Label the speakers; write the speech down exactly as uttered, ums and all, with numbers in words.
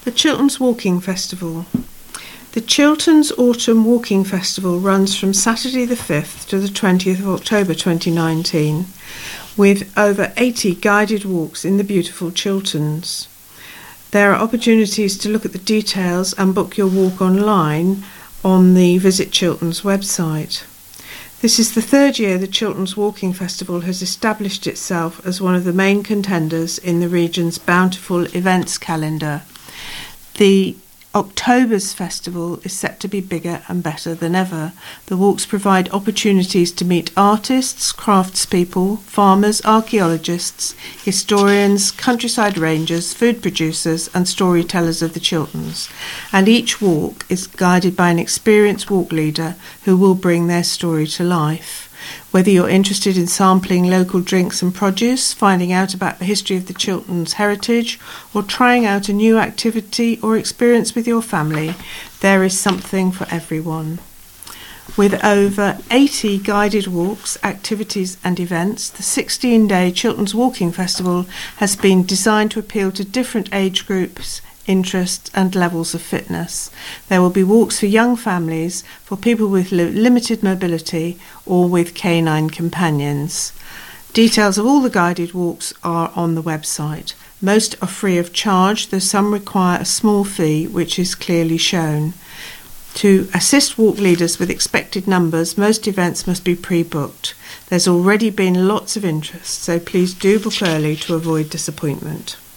Speaker 1: The Chilterns Walking Festival. The Chilterns Autumn Walking Festival runs from Saturday the fifth to the twentieth of October twenty nineteen, with over eighty guided walks in the beautiful Chilterns. There are opportunities to look at the details and book your walk online on the Visit Chilterns website. This is the third year the Chilterns Walking Festival has established itself as one of the main contenders in the region's bountiful events calendar. The October's festival is set to be bigger and better than ever. The walks provide opportunities to meet artists, craftspeople, farmers, archaeologists, historians, countryside rangers, food producers and storytellers of the Chilterns. And each walk is guided by an experienced walk leader who will bring their story to life. Whether you're interested in sampling local drinks and produce, finding out about the history of the Chilterns' heritage, or trying out a new activity or experience with your family, there is something for everyone. With over eighty guided walks, activities and events, the sixteen-day Chilterns Walking Festival has been designed to appeal to different age groups, interests and levels of fitness. There will be walks for young families, for people with li- limited mobility or with canine companions. Details of all the guided walks are on the website. Most are free of charge, though some require a small fee, which is clearly shown. To assist walk leaders with expected numbers, most events must be pre-booked. There's already been lots of interest, so please do book early to avoid disappointment.